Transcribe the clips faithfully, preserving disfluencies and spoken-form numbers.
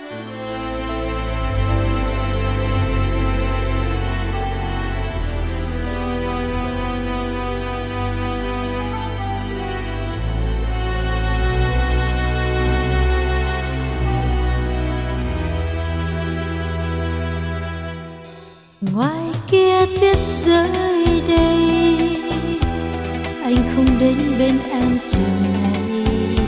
Ngoài kia tuyết rơi đây, anh không đến bên em trường này.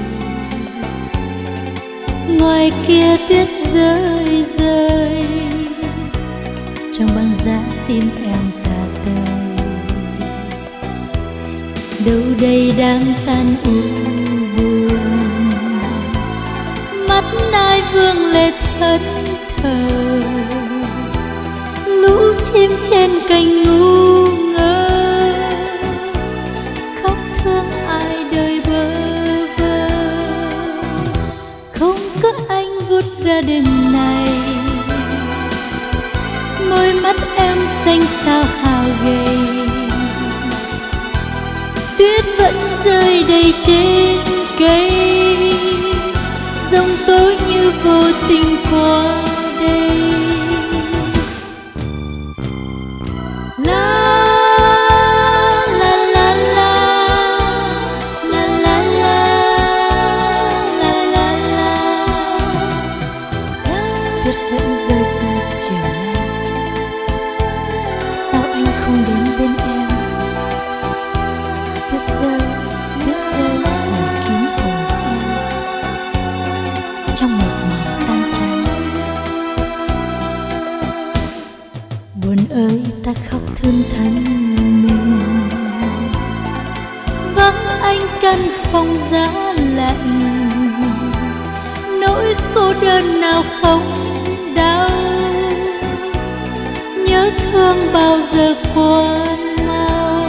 Ngoài kia tuyết rơi rơi, trong băng giá tim em cả tơi. Đâu đây đang tan u buồn, mắt ai vương lệ thẫn thờ. Lũ chim trên cành ngu ngơ, khóc thương ai đời bơ vơ. Không có anh vút về đêm này, môi mắt em xanh sao hào gầy. Tuyết vẫn rơi đầy trên cây, giông tố như vô tình qua đây. Trong một màu tan trắng, buồn ơi ta khóc thương thân mình. Vắng anh căn phòng giá lạnh, nỗi cô đơn nào không đau. Nhớ thương bao giờ qua mau.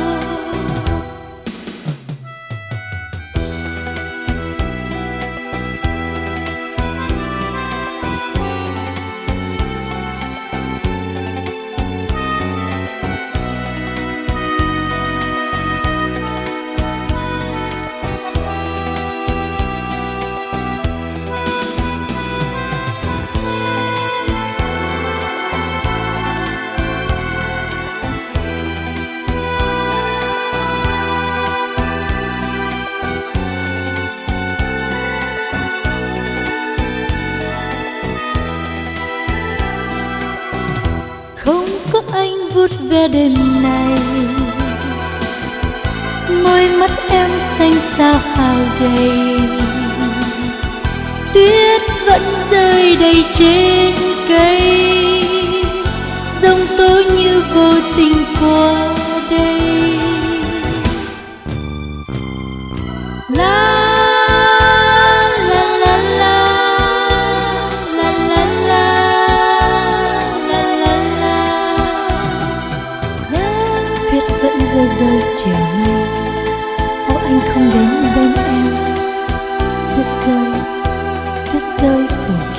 Anh vút về đêm này, môi mắt em xanh sao hào gầy. Tuyết vẫn rơi đầy trên cây, giông tố như vô tình qua đây. La rơi rơi chiều nay, sao anh không đến bên em? Tuyết rơi, tuyết rơi phủ